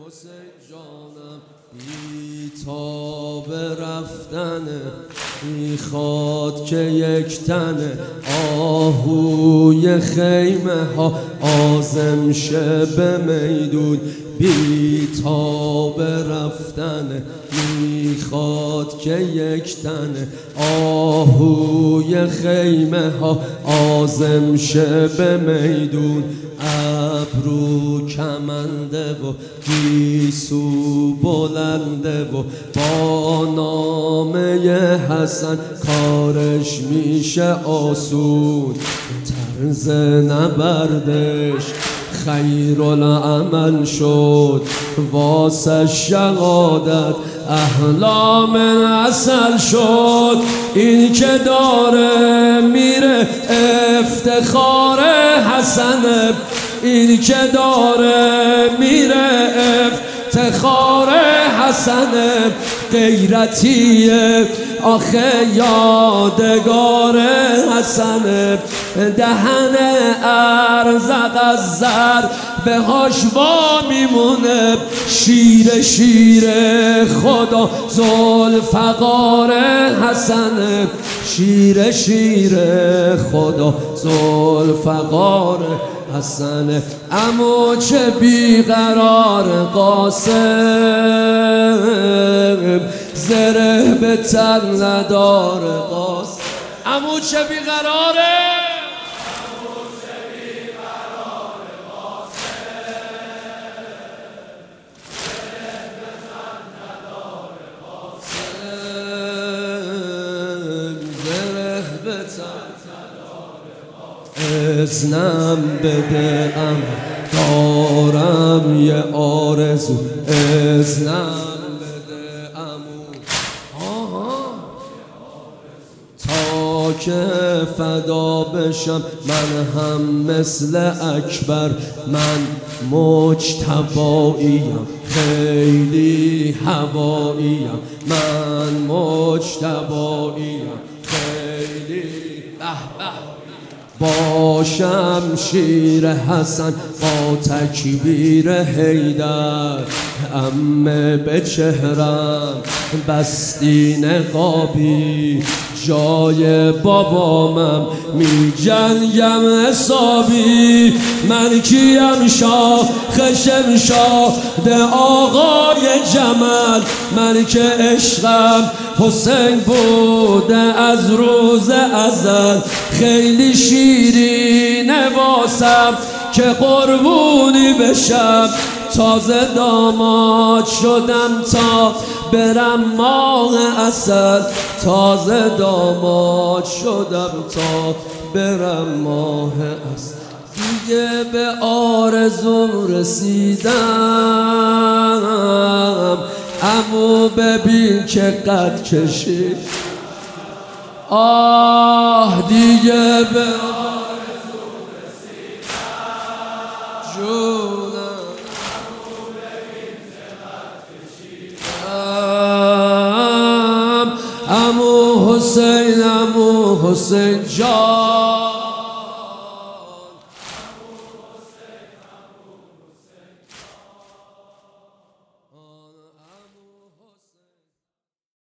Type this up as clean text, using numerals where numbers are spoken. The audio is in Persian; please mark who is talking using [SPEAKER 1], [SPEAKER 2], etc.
[SPEAKER 1] حسین جانم بی تاب رفتنه، میخواد که یک تنه آهوی خیمه ها عازم شه به میدون. بی تاب رفتنه، میخواد که یک تنه آهوی خیمه ها عازم شه به میدون. ابرو کمنده و گیسو بلنده و با نامه حسن کارش میشه آسون. طرز نبردش خیرالعمل شد، واسه شهادت احلام عسل شد. این که داره میره افتخار حسنه، این که داره میره افتخار حسنه. غیرتیه آخه یادگار حسنه، دهن ارزق از زر به هاشوا میمونه. شیر شیر خدا ذوالفقار حسنه، شیر شیر خدا ذوالفقار حسنه. عمو چه بیقرار قاسم، زره به تن ندار قاسم. عمو چه بیقراره، ازنم بده ام دارم یه آرزو، ازنم بده امو تا که فدا بشم من هم مثل اکبر. من مجتباییم خیلی هواییم، من مجتباییم خیلی باشم شیر حسن با تکبیر حیدر. عمه به چهرم بستی نقابی، جای بابامم می جنگم حسابی. من کیم شاه خشم شاد آقای جمل، من که عشقم حسین بوده از روز ازل. خیلی شیرینه واسم که قربونی بشم، تازه داماد شدم تا برم ماه عسل. تازه داماد شدم تا برم ماه عسل. دیگه به آرزو رسیدم، عمو ببین که قد کشید. آه دیگه به آرزو رسیدم جونم، عمو ببین که قد کشیدم. عمو حسین جان